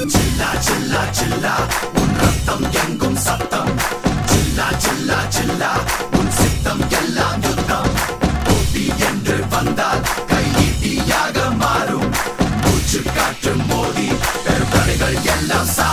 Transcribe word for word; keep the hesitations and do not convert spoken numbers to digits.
சில்லா சில்லா சில்லா உன் ரத்தம் எங்கும் சத்தம். சில்லா சில்லா சில்லா உன் சித்தம் எல்லாம் யுத்தம். போட்டி என்று வந்தால் கையீட்டியாக மாறும். மூச்சு காற்று மோதி பெருந்தடைகள் எல்லாம்